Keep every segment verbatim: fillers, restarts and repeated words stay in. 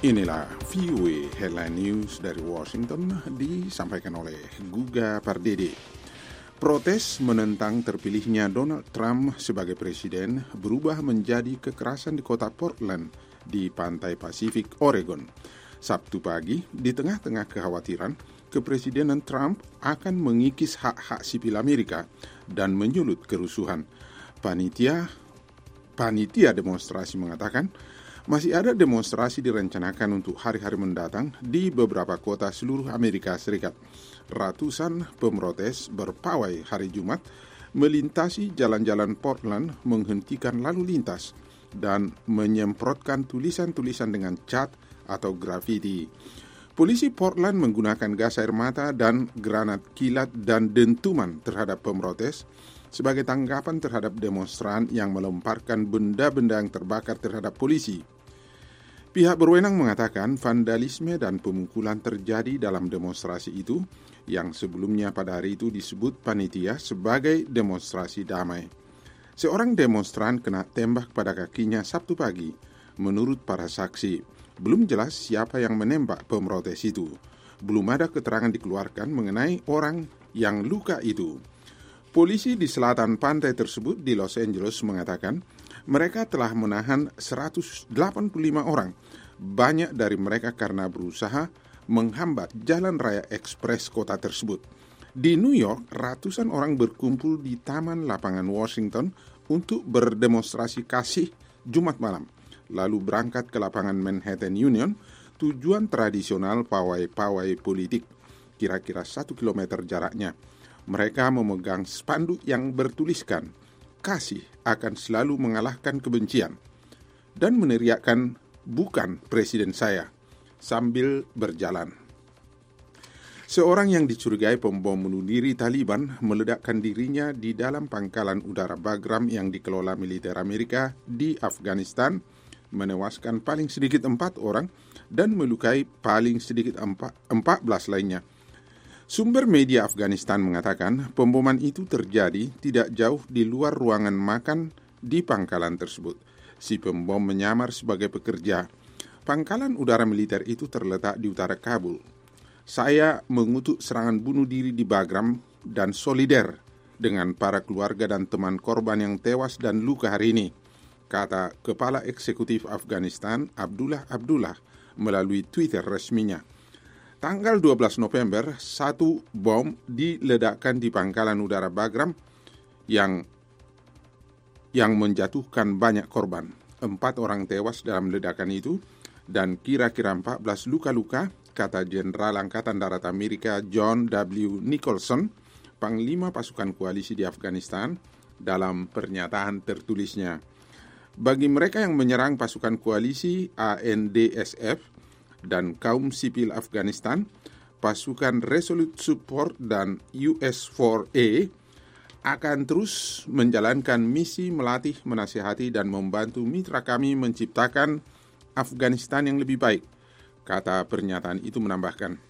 Inilah V O A Headline News dari Washington, disampaikan oleh Guga Pardede. Protes menentang terpilihnya Donald Trump sebagai presiden berubah menjadi kekerasan di kota Portland di pantai Pasifik, Oregon. Sabtu pagi, di tengah-tengah kekhawatiran, kepresidenan Trump akan mengikis hak-hak sipil Amerika dan menyulut kerusuhan. Panitia, panitia demonstrasi mengatakan, masih ada demonstrasi direncanakan untuk hari-hari mendatang di beberapa kota seluruh Amerika Serikat. Ratusan pemrotes berpawai hari Jumat melintasi jalan-jalan Portland, menghentikan lalu lintas, dan menyemprotkan tulisan-tulisan dengan cat atau grafiti. Polisi Portland menggunakan gas air mata dan granat kilat dan dentuman terhadap pemrotes sebagai tanggapan terhadap demonstran yang melemparkan benda-benda yang terbakar terhadap polisi. Pihak berwenang mengatakan vandalisme dan pemukulan terjadi dalam demonstrasi itu yang sebelumnya pada hari itu disebut panitia sebagai demonstrasi damai. Seorang demonstran kena tembak pada kakinya Sabtu pagi. Menurut para saksi, belum jelas siapa yang menembak pemrotes itu. Belum ada keterangan dikeluarkan mengenai orang yang luka itu. Polisi di selatan pantai tersebut di Los Angeles mengatakan mereka telah menahan seratus delapan puluh lima orang, banyak dari mereka karena berusaha menghambat jalan raya ekspres kota tersebut. Di New York, ratusan orang berkumpul di Taman Lapangan Washington untuk berdemonstrasi kasih Jumat malam, lalu berangkat ke lapangan Manhattan Union, tujuan tradisional pawai-pawai politik, kira-kira satu kilometer jaraknya. Mereka memegang spanduk yang bertuliskan, kasih akan selalu mengalahkan kebencian, dan meneriakkan bukan presiden saya, sambil berjalan. Seorang yang dicurigai pembom bunuh diri Taliban meledakkan dirinya di dalam pangkalan udara Bagram yang dikelola militer Amerika di Afghanistan, menewaskan paling sedikit empat orang dan melukai paling sedikit empat belas lainnya. Sumber media Afghanistan mengatakan pemboman itu terjadi tidak jauh di luar ruangan makan di pangkalan tersebut. Si pembom menyamar sebagai pekerja. Pangkalan udara militer itu terletak di utara Kabul. Saya mengutuk serangan bunuh diri di Bagram dan solider dengan para keluarga dan teman korban yang tewas dan luka hari ini, kata Kepala Eksekutif Afghanistan Abdullah Abdullah melalui Twitter resminya. Tanggal dua belas November, satu bom diledakkan di pangkalan udara Bagram yang yang menjatuhkan banyak korban. Empat orang tewas dalam ledakan itu dan kira-kira empat belas luka-luka, kata Jenderal Angkatan Darat Amerika John W. Nicholson, Panglima Pasukan Koalisi di Afghanistan, dalam pernyataan tertulisnya. Bagi mereka yang menyerang pasukan koalisi A N D S F, dan kaum sipil Afghanistan, pasukan Resolute Support dan U S four A akan terus menjalankan misi melatih, menasihati, dan membantu mitra kami menciptakan Afghanistan yang lebih baik, kata pernyataan itu menambahkan.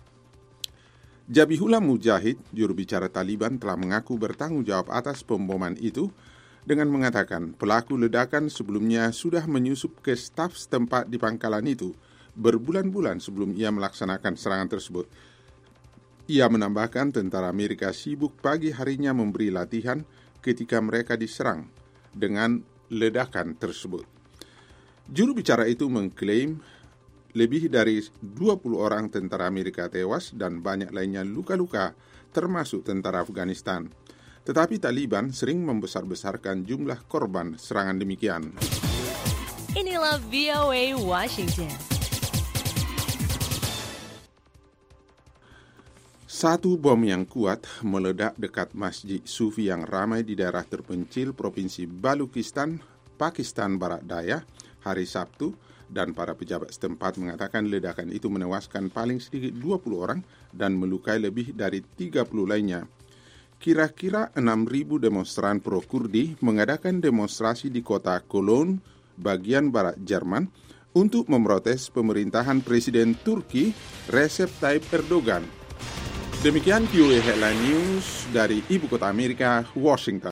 Zabihullah Mujahid, juru bicara Taliban, telah mengaku bertanggung jawab atas pemboman itu dengan mengatakan pelaku ledakan sebelumnya sudah menyusup ke staf setempat di pangkalan itu berbulan-bulan sebelum ia melaksanakan serangan tersebut. Ia menambahkan tentara Amerika sibuk pagi harinya memberi latihan ketika mereka diserang dengan ledakan tersebut. Juru bicara itu mengklaim lebih dari dua puluh orang tentara Amerika tewas dan banyak lainnya luka-luka, termasuk tentara Afghanistan. Tetapi Taliban sering membesar-besarkan jumlah korban serangan demikian. Inilah V O A Washington. Satu bom yang kuat meledak dekat masjid Sufi yang ramai di daerah terpencil Provinsi Balukistan, Pakistan Barat Daya, hari Sabtu, dan para pejabat setempat mengatakan ledakan itu menewaskan paling sedikit dua puluh orang dan melukai lebih dari tiga puluh lainnya. Kira-kira enam ribu demonstran pro-Kurdi mengadakan demonstrasi di kota Cologne, bagian barat Jerman, untuk memprotes pemerintahan Presiden Turki Recep Tayyip Erdogan. Demikian V O A Headline News dari Ibu Kota Amerika, Washington.